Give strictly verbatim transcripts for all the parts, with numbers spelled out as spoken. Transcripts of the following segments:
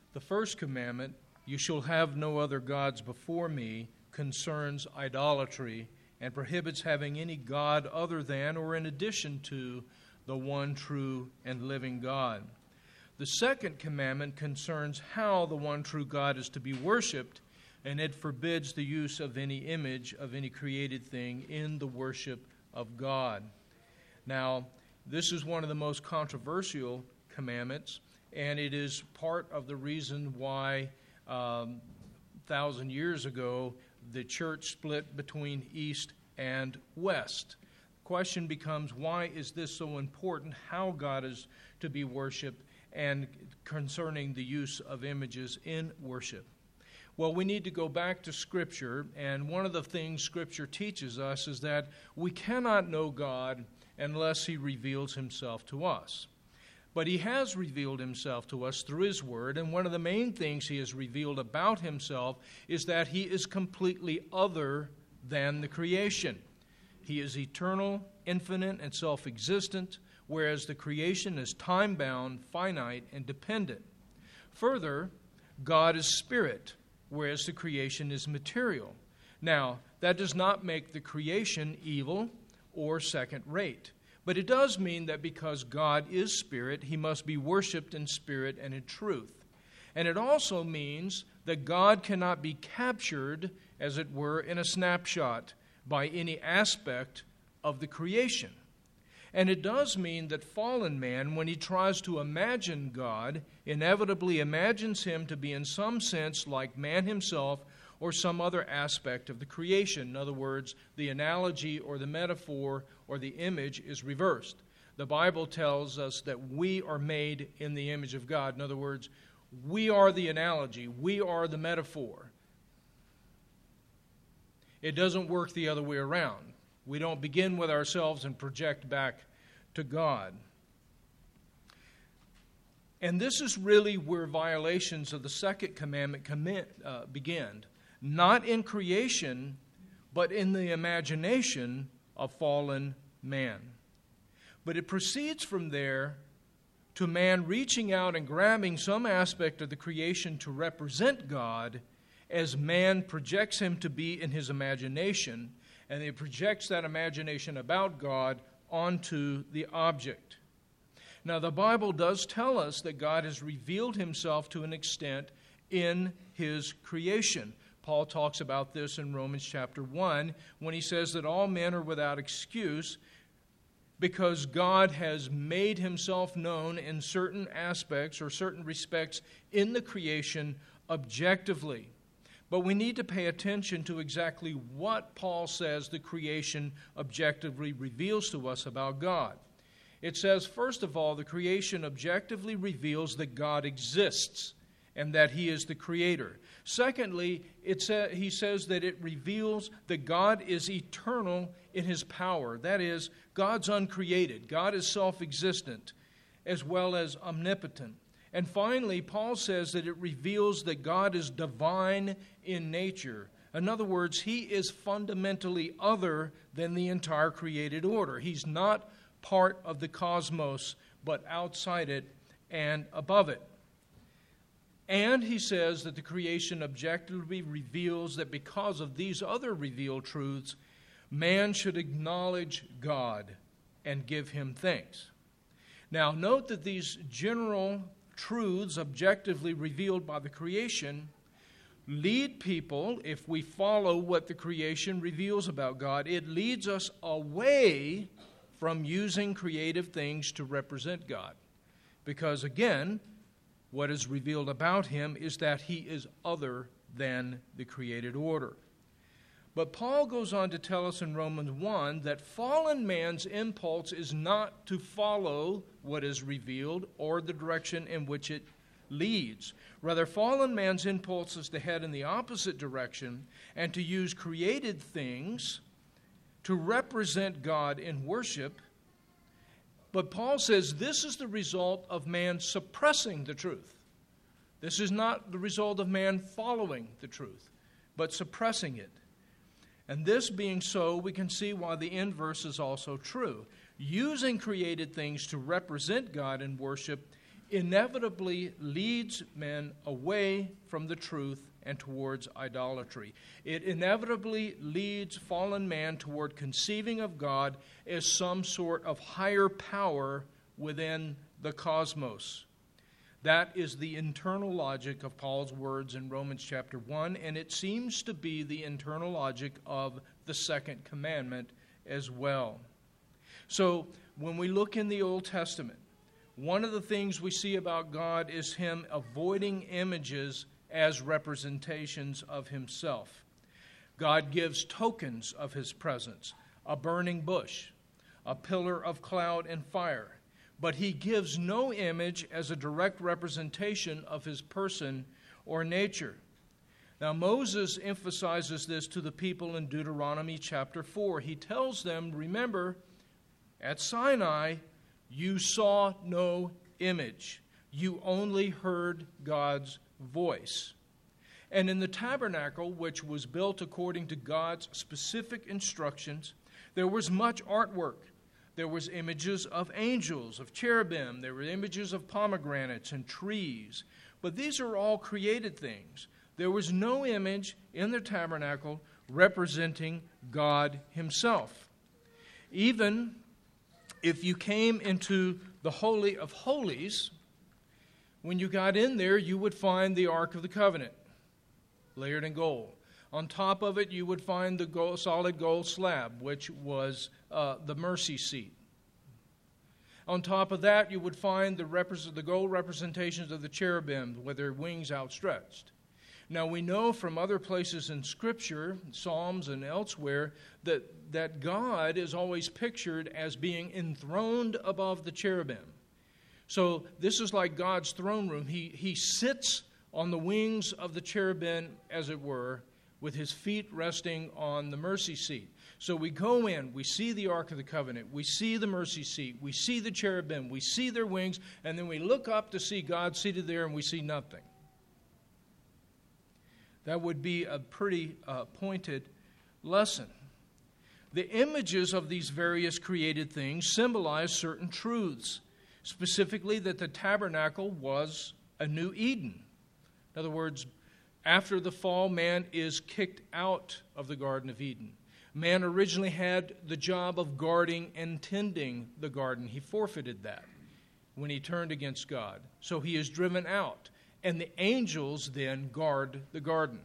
The first commandment, "You shall have no other gods before me," concerns idolatry and prohibits having any god other than or in addition to the one true and living God. The second commandment concerns how the one true God is to be worshipped, and it forbids the use of any image of any created thing in the worship of God. Now, this is one of the most controversial commandments, and it is part of the reason why um, a thousand years ago the church split between East and West. The question becomes, why is this so important, how God is to be worshipped, and concerning the use of images in worship? Well, we need to go back to Scripture, and one of the things Scripture teaches us is that we cannot know God unless He reveals Himself to us. But He has revealed Himself to us through His Word, and one of the main things He has revealed about Himself is that He is completely other than the creation. He is eternal, infinite, and self-existent, whereas the creation is time-bound, finite, and dependent. Further, God is spirit, whereas the creation is material. Now, that does not make the creation evil or second-rate. But it does mean that because God is spirit, He must be worshipped in spirit and in truth. And it also means that God cannot be captured, as it were, in a snapshot by any aspect of the creation. And it does mean that fallen man, when he tries to imagine God, inevitably imagines Him to be in some sense like man himself or some other aspect of the creation. In other words, the analogy or the metaphor or the image is reversed. The Bible tells us that we are made in the image of God. In other words, we are the analogy. We are the metaphor. It doesn't work the other way around. We don't begin with ourselves and project back to God. And this is really where violations of the second commandment commit, uh, begin. Not in creation, but in the imagination of fallen man. But it proceeds from there to man reaching out and grabbing some aspect of the creation to represent God as man projects Him to be in his imagination, and he projects that imagination about God onto the object. Now, the Bible does tell us that God has revealed Himself to an extent in His creation. Paul talks about this in Romans chapter one when he says that all men are without excuse because God has made Himself known in certain aspects or certain respects in the creation objectively. But we need to pay attention to exactly what Paul says the creation objectively reveals to us about God. It says, first of all, the creation objectively reveals that God exists and that He is the Creator. Secondly, it sa- he says that it reveals that God is eternal in His power. That is, God's uncreated. God is self-existent as well as omnipotent. And finally, Paul says that it reveals that God is divine in nature. In other words, He is fundamentally other than the entire created order. He's not part of the cosmos, but outside it and above it. And he says that the creation objectively reveals that because of these other revealed truths, man should acknowledge God and give Him thanks. Now, note that these general truths objectively revealed by the creation lead people, if we follow what the creation reveals about God, it leads us away from using creative things to represent God. Because again, what is revealed about Him is that He is other than the created order. But Paul goes on to tell us in Romans one that fallen man's impulse is not to follow what is revealed or the direction in which it leads. Rather, fallen man's impulse is to head in the opposite direction and to use created things to represent God in worship. But Paul says this is the result of man suppressing the truth. This is not the result of man following the truth, but suppressing it. And this being so, we can see why the inverse is also true. Using created things to represent God in worship inevitably leads men away from the truth and towards idolatry. It inevitably leads fallen man toward conceiving of God as some sort of higher power within the cosmos. That is the internal logic of Paul's words in Romans chapter one, and it seems to be the internal logic of the second commandment as well. So, when we look in the Old Testament, one of the things we see about God is Him avoiding images as representations of Himself. God gives tokens of His presence, a burning bush, a pillar of cloud and fire, but He gives no image as a direct representation of His person or nature. Now, Moses emphasizes this to the people in Deuteronomy chapter four. He tells them, remember, at Sinai, you saw no image. You only heard God's voice. And in the tabernacle, which was built according to God's specific instructions, there was much artwork. There was images of angels, of cherubim. There were images of pomegranates and trees. But these are all created things. There was no image in the tabernacle representing God Himself. Even if you came into the Holy of Holies, when you got in there, you would find the Ark of the Covenant, layered in gold. On top of it, you would find the gold, solid gold slab, which was uh, the mercy seat. On top of that, you would find the, repres- the gold representations of the cherubim with their wings outstretched. Now, we know from other places in Scripture, Psalms and elsewhere, that, that God is always pictured as being enthroned above the cherubim. So this is like God's throne room. He, he sits on the wings of the cherubim, as it were, with His feet resting on the mercy seat. So we go in, we see the Ark of the Covenant, we see the mercy seat, we see the cherubim, we see their wings, and then we look up to see God seated there and we see nothing. That would be a pretty uh, pointed lesson. The images of these various created things symbolize certain truths, specifically that the tabernacle was a new Eden. In other words, after the fall, man is kicked out of the Garden of Eden. Man originally had the job of guarding and tending the garden. He forfeited that when he turned against God. So he is driven out. And the angels then guard the garden.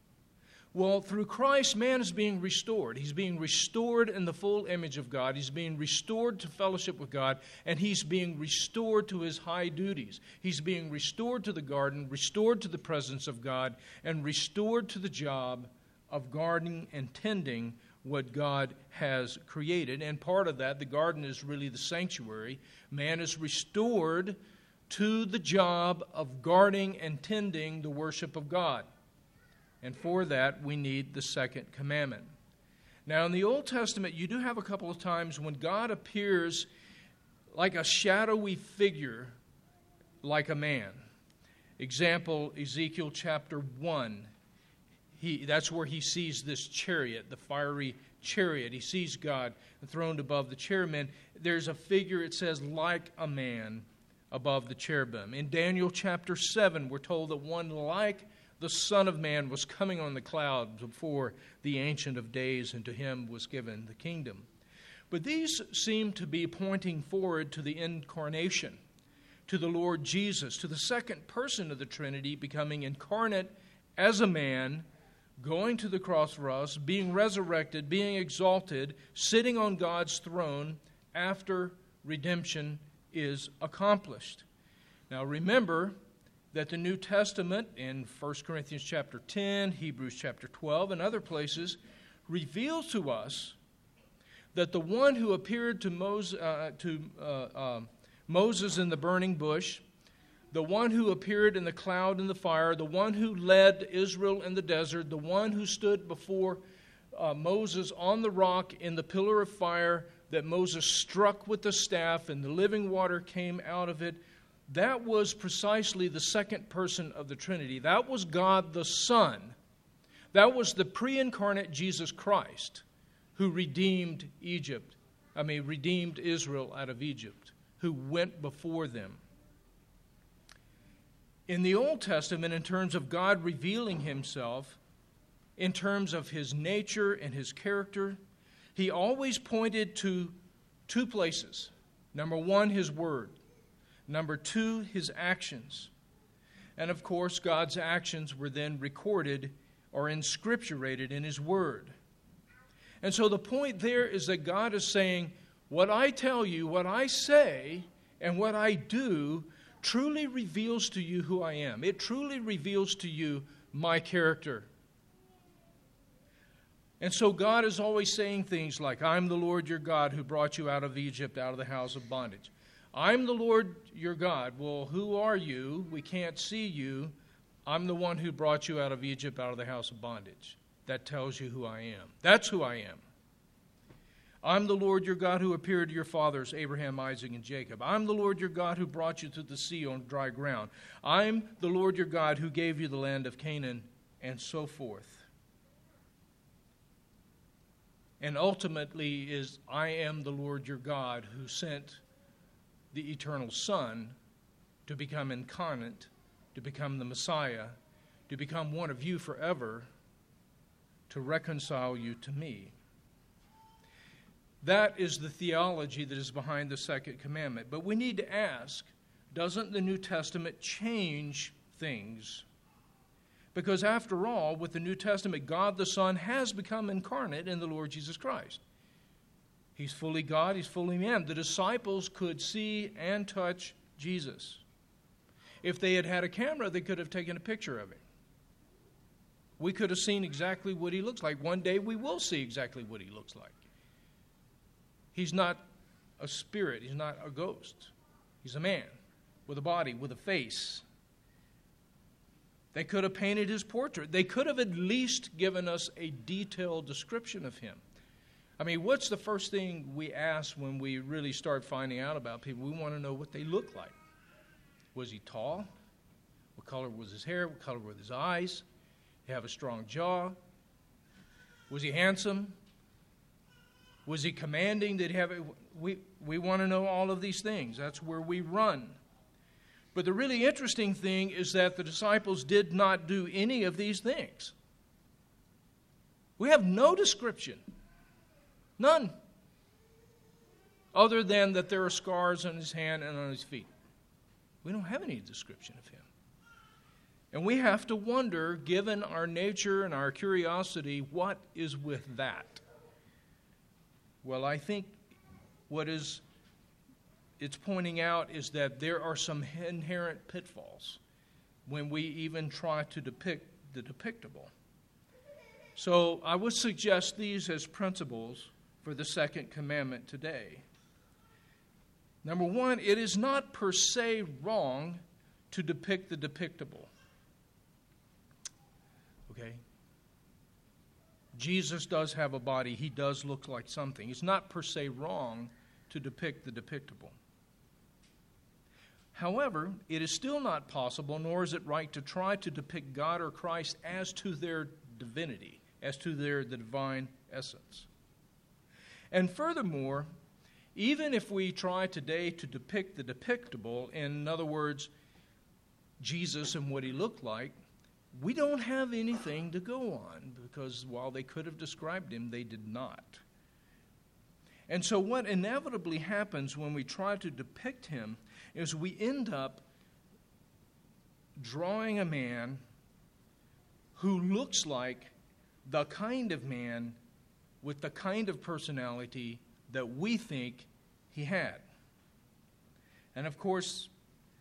Well, through Christ, man is being restored. He's being restored in the full image of God. He's being restored to fellowship with God, and he's being restored to his high duties. He's being restored to the garden, restored to the presence of God, and restored to the job of guarding and tending what God has created. And part of that, the garden is really the sanctuary. Man is restored to the job of guarding and tending the worship of God. And for that, we need the second commandment. Now, in the Old Testament, you do have a couple of times when God appears like a shadowy figure, like a man. Example, Ezekiel chapter one. He, that's where he sees this chariot, the fiery chariot. He sees God enthroned above the cherubim. There's a figure, it says, like a man above the cherubim. In Daniel chapter seven, we're told that one like the Son of Man was coming on the clouds before the Ancient of Days, and to him was given the kingdom. But these seem to be pointing forward to the incarnation, to the Lord Jesus, to the second person of the Trinity becoming incarnate as a man, going to the cross for us, being resurrected, being exalted, sitting on God's throne after redemption is accomplished. Now remember that the New Testament in First Corinthians chapter ten, Hebrews chapter twelve, and other places reveals to us that the one who appeared to Moses, uh, to, uh, uh, Moses in the burning bush, the one who appeared in the cloud and the fire, the one who led Israel in the desert, the one who stood before uh, Moses on the rock in the pillar of fire that Moses struck with the staff and the living water came out of it, that was precisely the second person of the Trinity. That was God the Son. That was the pre-incarnate Jesus Christ who redeemed Egypt, I mean, redeemed Israel out of Egypt, who went before them. In the Old Testament, in terms of God revealing himself, in terms of his nature and his character, he always pointed to two places. Number one, his word. Number two, his actions. And of course, God's actions were then recorded or inscripturated in his word. And so the point there is that God is saying, what I tell you, what I say, and what I do truly reveals to you who I am. It truly reveals to you my character. And so God is always saying things like, I'm the Lord your God who brought you out of Egypt, out of the house of bondage. I'm the Lord your God. Well, who are you? We can't see you. I'm the one who brought you out of Egypt, out of the house of bondage. That tells you who I am. That's who I am. I'm the Lord your God who appeared to your fathers, Abraham, Isaac, and Jacob. I'm the Lord your God who brought you to the sea on dry ground. I'm the Lord your God who gave you the land of Canaan, and so forth. And ultimately is, I am the Lord your God who sent the eternal Son to become incarnate, to become the Messiah, to become one of you forever, to reconcile you to me. That is the theology that is behind the second commandment. But we need to ask, doesn't the New Testament change things? Because after all, with the New Testament, God the Son has become incarnate in the Lord Jesus Christ. He's fully God, he's fully man. The disciples could see and touch Jesus. If they had had a camera, they could have taken a picture of him. We could have seen exactly what he looks like. One day we will see exactly what he looks like. He's not a spirit. He's not a ghost. He's a man with a body, with a face. They could have painted his portrait. They could have at least given us a detailed description of him. I mean, what's the first thing we ask when we really start finding out about people? We want to know what they look like. Was he tall? What color was his hair? What color were his eyes? Did he have a strong jaw? Was he handsome? Was he commanding? Did he have a, we we want to know all of these things. That's where we run. But the really interesting thing is that the disciples did not do any of these things. We have no description. None. Other than that there are scars on his hand and on his feet. We don't have any description of him. And we have to wonder, given our nature and our curiosity, what is with that? Well, I think what is it's pointing out is that there are some inherent pitfalls when we even try to depict the depictable. So I would suggest these as principles for the second commandment today. Number one, it is not per se wrong to depict the depictable. Okay? Jesus does have a body. He does look like something. It's not per se wrong to depict the depictable. However, it is still not possible, nor is it right, to try to depict God or Christ as to their divinity, as to their the divine essence. And furthermore, even if we try today to depict the depictable, in other words, Jesus and what he looked like, we don't have anything to go on, because while they could have described him, they did not. And so what inevitably happens when we try to depict him is we end up drawing a man who looks like the kind of man with the kind of personality that we think he had. And of course,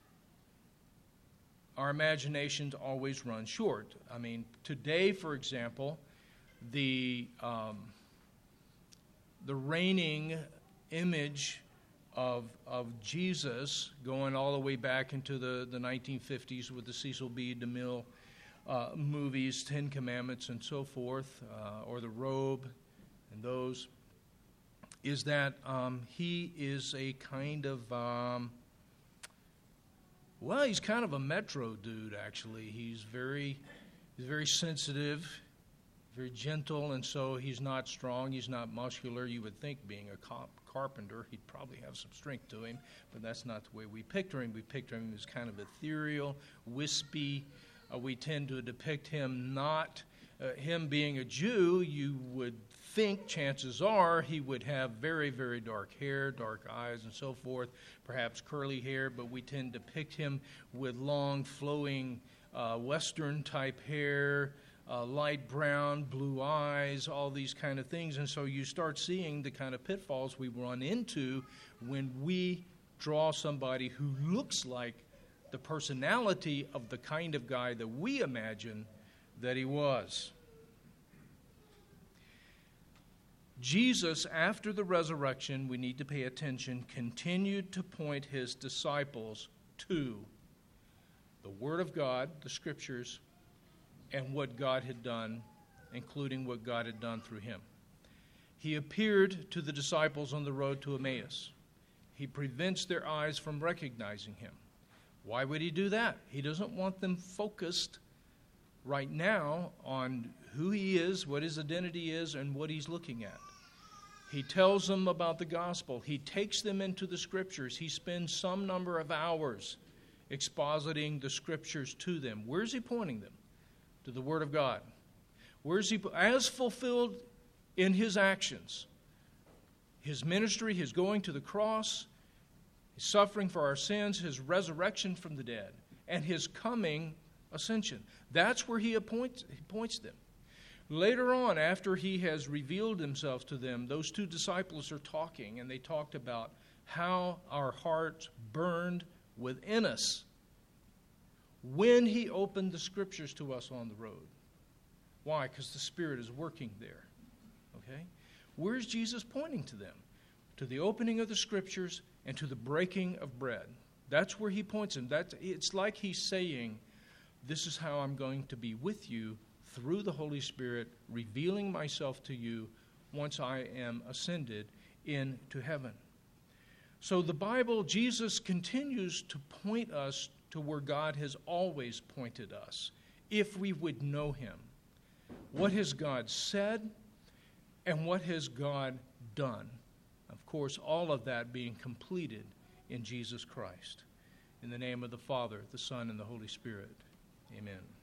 our imaginations always run short. I mean, today, for example, the um, the reigning image of of Jesus, going all the way back into the, the nineteen fifties with the Cecil B. DeMille uh, movies, Ten Commandments and so forth, uh, or The Robe and those, is that um, he is a kind of, um, well, he's kind of a metro dude, actually. He's very, he's very sensitive, very gentle, and so he's not strong, he's not muscular. You would think, being a cop, carpenter. He'd probably have some strength to him, but that's not the way we picture him. We picture him as kind of ethereal, wispy. Uh, we tend to depict him not, uh, him being a Jew, you would think, chances are, he would have very, very dark hair, dark eyes, and so forth, perhaps curly hair, but we tend to depict him with long, flowing, uh, Western-type hair, uh, light brown, blue eyes, all these kind of things. And so you start seeing the kind of pitfalls we run into when we draw somebody who looks like the personality of the kind of guy that we imagine that he was. Jesus, after the resurrection, we need to pay attention, continued to point his disciples to the Word of God, the Scriptures, and what God had done, including what God had done through him. He appeared to the disciples on the road to Emmaus. He prevents their eyes from recognizing him. Why would he do that? He doesn't want them focused right now on who he is, what his identity is, and what he's looking at. He tells them about the gospel. He takes them into the Scriptures. He spends some number of hours expositing the Scriptures to them. Where's he pointing them? To the Word of God. Where's he, as fulfilled in his actions, his ministry, his going to the cross, his suffering for our sins, his resurrection from the dead, and his coming ascension. That's where he appoints, he points them. Later on, after he has revealed himself to them, those two disciples are talking, and they talked about how our hearts burned within us when he opened the Scriptures to us on the road. Why? Because the Spirit is working there. Okay? Where's Jesus pointing to them? To the opening of the Scriptures and to the breaking of bread. That's where he points them. That's, it's like he's saying, this is how I'm going to be with you through the Holy Spirit, revealing myself to you once I am ascended into heaven. So the Bible, Jesus continues to point us to where God has always pointed us, if we would know him. What has God said, and what has God done? Of course, all of that being completed in Jesus Christ. In the name of the Father, the Son, and the Holy Spirit. Amen.